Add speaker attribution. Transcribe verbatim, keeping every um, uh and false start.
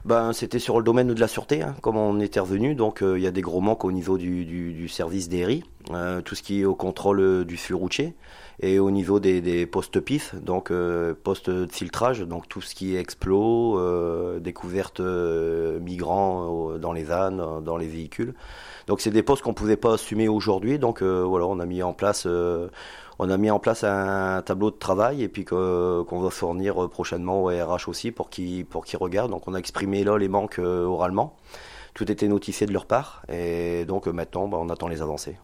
Speaker 1: Ben, c'était sur le domaine de la sûreté, hein, comme on était revenu. Donc, euh, il y a des gros manques au niveau du, du, du service des R I, euh, tout ce qui est au contrôle euh, du flux routier, et au niveau des, des postes P I F, donc euh, postes de filtrage, donc tout ce qui est explos, euh, découverte euh, migrants euh, dans les vannes, euh, dans les véhicules. Donc, c'est des postes qu'on pouvait pas assumer aujourd'hui. Donc, euh, voilà, on a mis en place. Euh, on a mis en place un tableau de travail et puis que- qu'on va fournir prochainement au R H aussi pour qu'ils pour qu'ils regardent. Donc on a exprimé là les manques euh, oralement. Tout était notifié de leur part et donc euh, maintenant bah, on attend les avancées.